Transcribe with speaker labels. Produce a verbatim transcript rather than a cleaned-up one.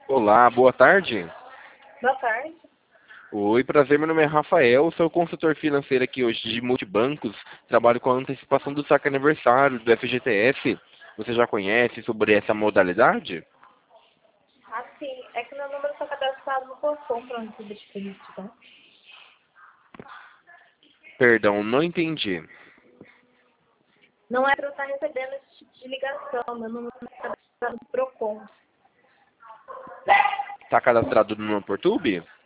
Speaker 1: Olá, boa tarde.
Speaker 2: Boa tarde.
Speaker 1: Oi, prazer, meu nome é Rafael, sou consultor financeiro aqui hoje de multibancos, trabalho com a antecipação do saque aniversário do F G T S. Você já conhece sobre essa modalidade?
Speaker 2: Ah, sim. É que meu número está cadastrado no Procon para um clube de crédito, tá?
Speaker 1: Perdão, não entendi.
Speaker 2: Não é para eu estar recebendo esse tipo de ligação. Meu número está cadastrado no Procon.
Speaker 1: Está cadastrado no Portube?